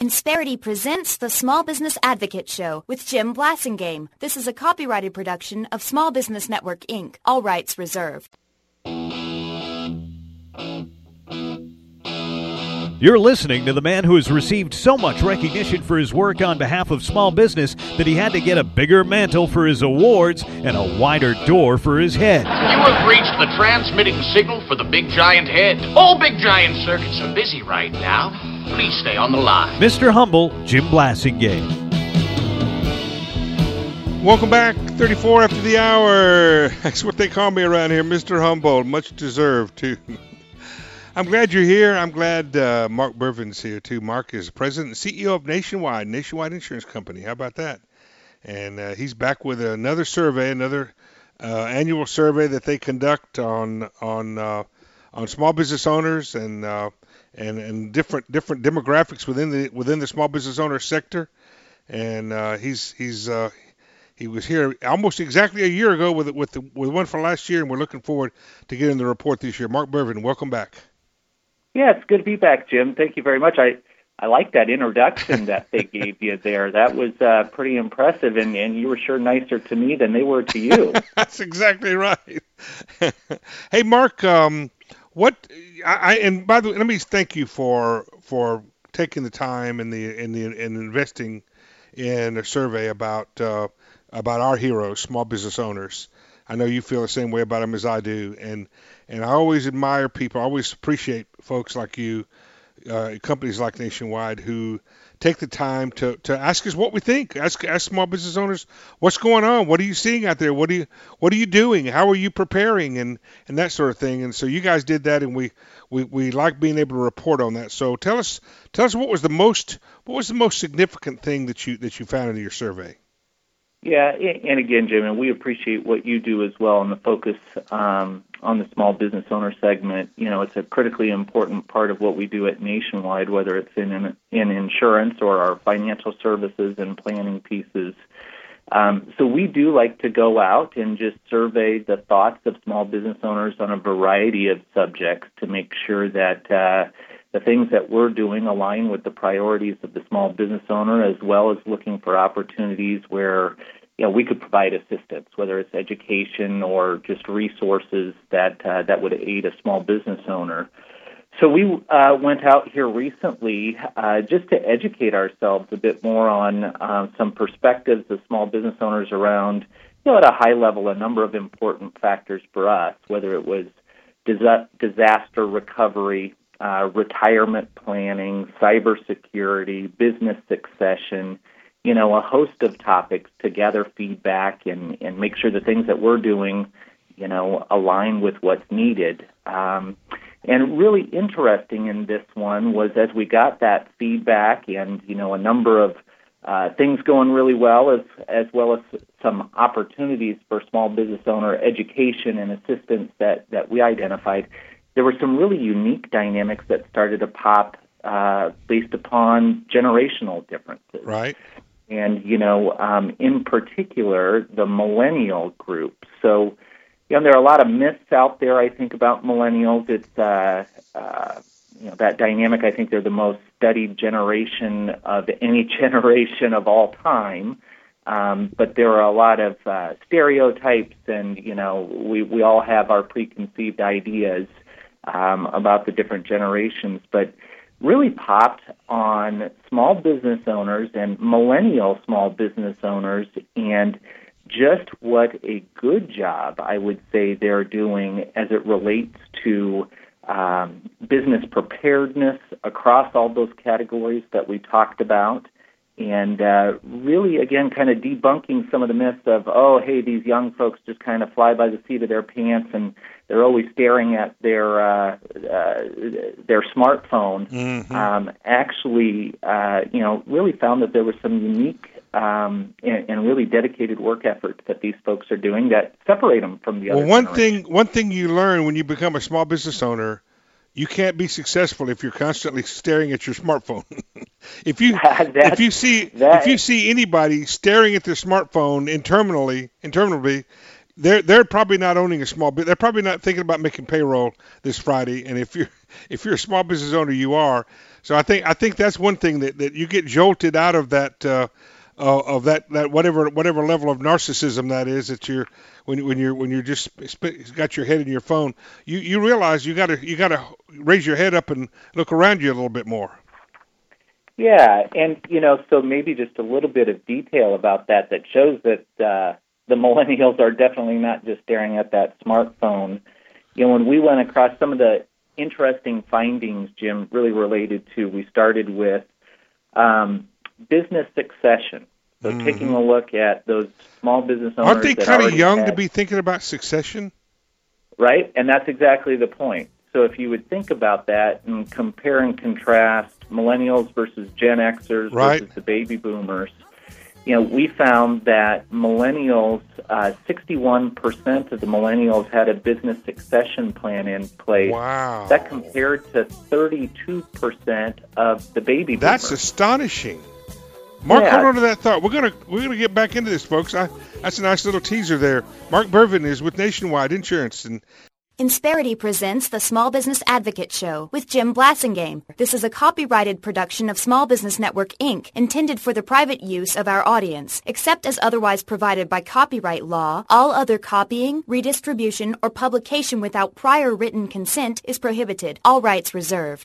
Insperity presents the Small Business Advocate Show with Jim Blasingame. This is a copyrighted production of Small Business Network, Inc. All rights reserved. You're listening to the man who has received so much recognition for his work on behalf of small business that he had to get a bigger mantle for his awards and a wider door for his head. You have reached the transmitting signal for the Big Giant Head. All Big Giant circuits are busy right now. Please stay on the line. Mr. Humble, Jim Blasingame. Welcome back, 34 after the hour. That's what they call me around here, Mr. Humble. Much deserved, too. I'm glad you're here. I'm glad Mark Bervin's here, too. Mark is president and CEO of Nationwide Insurance Company. How about that? And he's back with another survey, another annual survey that they conduct on small business owners and different demographics within the small business owner sector. And he was here almost exactly a year ago with one for last year, and we're looking forward to getting the report this year. Mark Bervin, welcome back. Yeah, it's good to be back, Jim. Thank you very much. I like that introduction that they gave you there. That was pretty impressive, and you were sure nicer to me than they were to you. That's exactly right. Hey, Mark, and by the way, let me thank you for taking the time and investing in a survey about our heroes, small business owners. I know you feel the same way about them as I do, and I always admire people. I always appreciate folks like you, companies like Nationwide, who take the time to ask us what we think. Ask small business owners what's going on. What are you seeing out there? What are you doing? How are you preparing? And that sort of thing. And so you guys did that, and we like being able to report on that. So tell us what was the most significant thing that you found in your survey. Yeah, and again, Jim, and we appreciate what you do as well and the focus on the small business owner segment. You know, it's a critically important part of what we do at Nationwide, whether it's in insurance or our financial services and planning pieces. So we do like to go out and just survey the thoughts of small business owners on a variety of subjects to make sure that the things that we're doing align with the priorities of the small business owner, as well as looking for opportunities where we could provide assistance, whether it's education or just resources that would aid a small business owner. So we went out here recently just to educate ourselves a bit more on some perspectives of small business owners around, at a high level, a number of important factors for us, whether it was disaster recovery, retirement planning, cybersecurity, business succession, a host of topics to gather feedback and make sure the things that we're doing, align with what's needed. And really interesting in this one was as we got that feedback and, a number of things going really well, as well as some opportunities for small business owner education and assistance that we identified, there were some really unique dynamics that started to pop based upon generational differences. Right. And, in particular, the millennial group. So, there are a lot of myths out there, I think, about millennials. It's, that dynamic, I think they're the most studied generation of any generation of all time. But there are a lot of stereotypes, and, we all have our preconceived ideas about the different generations, but really popped on small business owners and millennial small business owners and just what a good job, I would say, they're doing as it relates to business preparedness across all those categories that we talked about. And really, again, kind of debunking some of the myths of, these young folks just kind of fly by the seat of their pants and they're always staring at their smartphone. Mm-hmm. Actually, really found that there was some unique and really dedicated work efforts that these folks are doing that separate them from the other. Well, one thing you learn when you become a small business owner, you can't be successful if you're constantly staring at your smartphone. If you see anybody staring at their smartphone interminably, they're probably not owning a small business. They're probably not thinking about making payroll this Friday. And if if you're a small business owner, you are. So I think that's one thing that you get jolted out of that whatever level of narcissism that is, that you're when you're just got your head in your phone. You realize you gotta raise your head up and look around you a little bit more. Yeah, and so maybe just a little bit of detail about that shows that the millennials are definitely not just staring at that smartphone. When we went across some of the interesting findings, Jim, really related to, we started with business succession. So taking a look at those small business owners. Aren't they kind of young to be thinking about succession? Right, and that's exactly the point. So if you would think about that and compare and contrast millennials versus Gen Xers versus the baby boomers, we found that millennials, 61% of the millennials had a business succession plan in place. Wow. That compared to 32% of the baby boomers. That's astonishing. Mark, hold on to that thought. We're gonna get back into this, folks. That's a nice little teaser there. Mark Bervin is with Nationwide Insurance, and Insperity presents the Small Business Advocate Show with Jim Blassingame. This is a copyrighted production of Small Business Network, Inc., intended for the private use of our audience. Except as otherwise provided by copyright law, all other copying, redistribution, or publication without prior written consent is prohibited. All rights reserved.